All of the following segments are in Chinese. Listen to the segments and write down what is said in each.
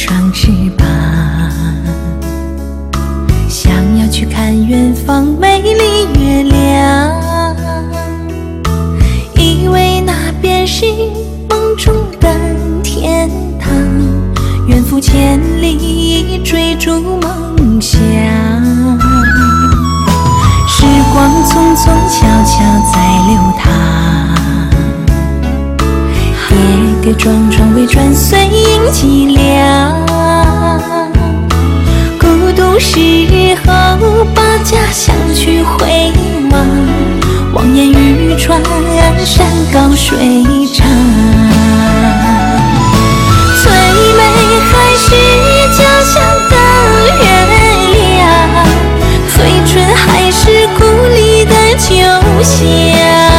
双翅膀，想要去看远方美丽月亮，以为那便是梦中的天堂，远赴千里追逐梦想。时光匆匆悄悄在流淌，跌跌撞撞为转瞬凄凉，孤独时候把家乡去回望，望眼欲穿山高水长。最美还是家乡的月亮，最纯还是故里的酒香。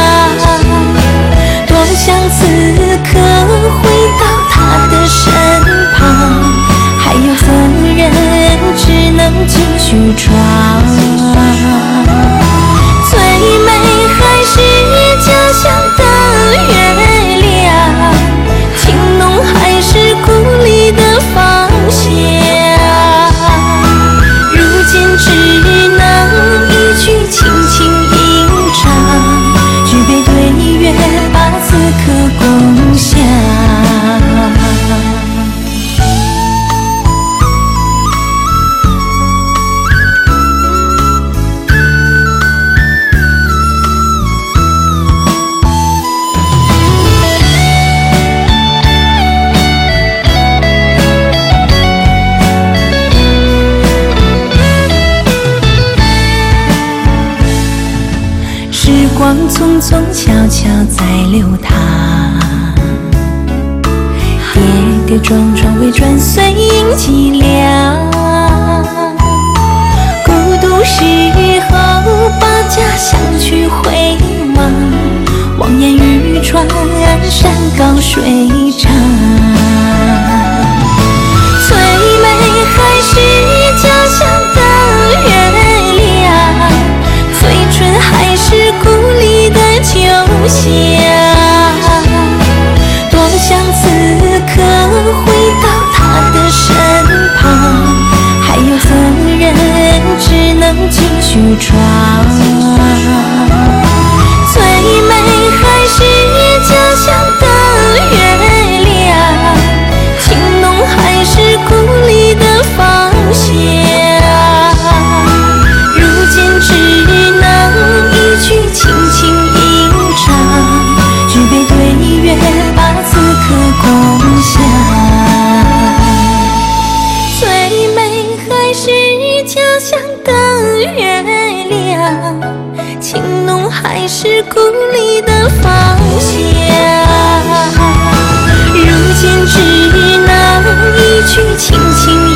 多想此刻回到他的身旁，还有责任只能继续闯。最美还是家乡的月亮，情浓还是故里的芳香。如今只能一曲轻轻吟唱，举杯对月，把此刻共享。时光匆匆悄悄在流淌，跌跌撞撞为转瞬凄凉，孤独时候把家乡去回望，望眼欲穿山高水长。最美还是家乡的月亮，最纯还是故里的酒香。多想此刻回到他的身旁，还有责任只能继续闯。最美还是家乡的月亮，情浓还是故里的芳香。如今只能一曲轻轻吟唱，举杯对月，把此刻共享。最美还是家乡的月亮，情浓还是故里的芳香。如今只能一曲轻轻